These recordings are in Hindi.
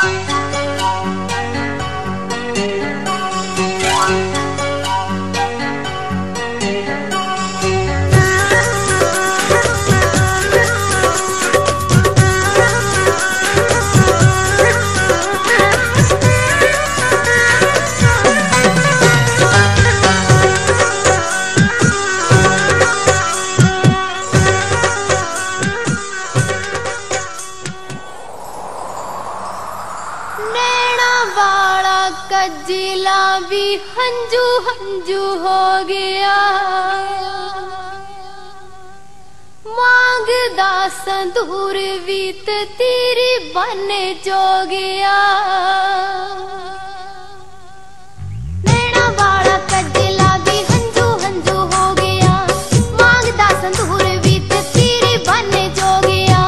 कजिला भी हंजू हंजू हो गया, मांगदा संदूर भी तेरी बन जो गया। नैना वाला कजिला भी हंजू हंजू हो गया, मांगदा संदूर भी तेरी बन जो गया।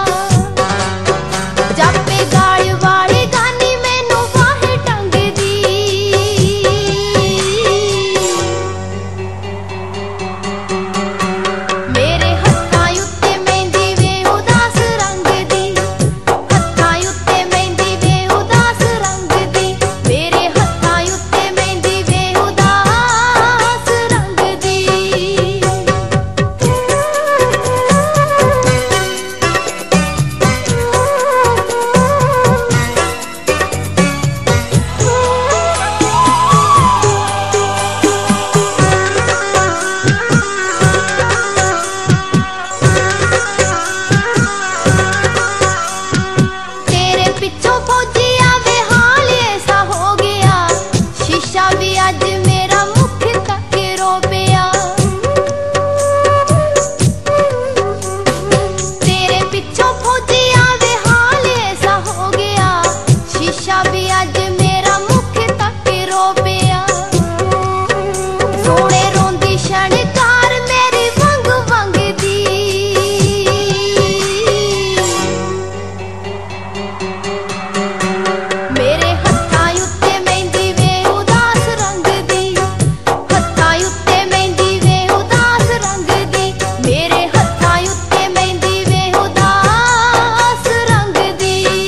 जब पे गाड़ी वाली गानी मैनू बाहें टंग दी, मेरे हत्थां उत्ते मेहंदी वे उदास रंग दी, हत्थां उत्ते मेहंदी वे उदास रंग दी, मेरे हत्थां उत्ते मेहंदी वे उदास रंग दी। तेरे पिछों फौजी आवे हाल ऐसा हो गया, शीशा भी अज मेरा मुख तक रो पिया। तेरे पिछों फौजी आवे हाल ऐसा हो गया, शीशा भी अज मेरा मुख तक रो पिया। सोने रोंदी शणकार मेरी वंग वंग दी, मेरे हत्थां उत्ते मेहंदी वे उदास रंग दी, हत्थां उत्ते मेहंदी वे उदास रंग दी, मेरे हत्थां उत्ते मेहंदी वे उदास रंग दी।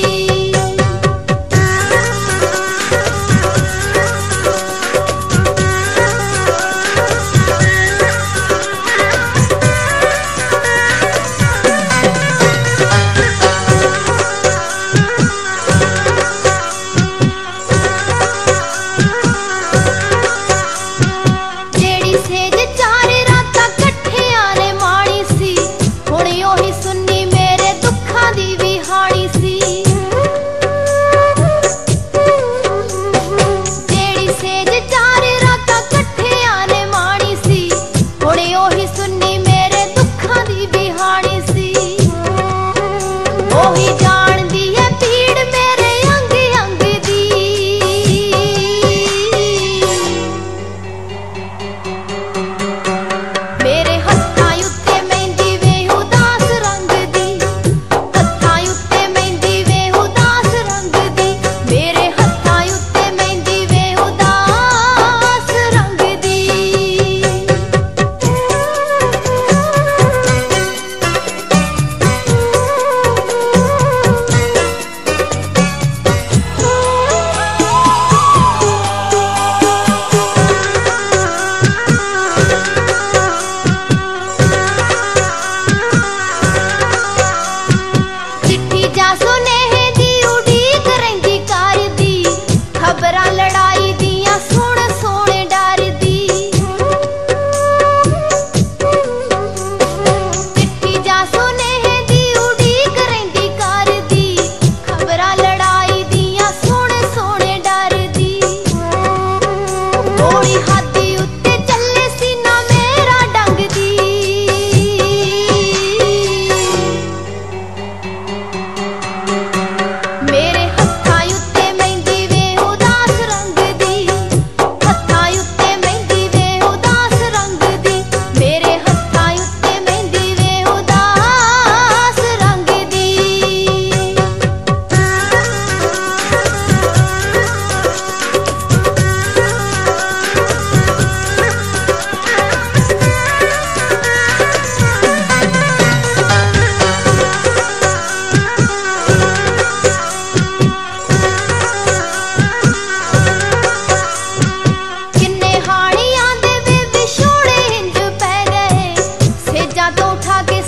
जेड़ी सेज चार रातां कट्ठियां ने माणी सी, हुण ओही सुन्नी मेरे दुखां दी भी हाणी सी। जेड़ी सेज चार रातां कट्ठियां ने माणी सी, हुण ओही सुन्नी मेरे दुखां दी भी हाणी सी। ओही जाणदी है पीड़ मेरे अंग अंग दी, मेरे हत्थां उत्ते मेहंदी वे उदास रंग दी, हत्थां उत्ते मेहंदी वे उदास रंग दी, मेरे हत्थां उत्ते मेहंदी वे उदास रंग दी। ਠਾਕੇ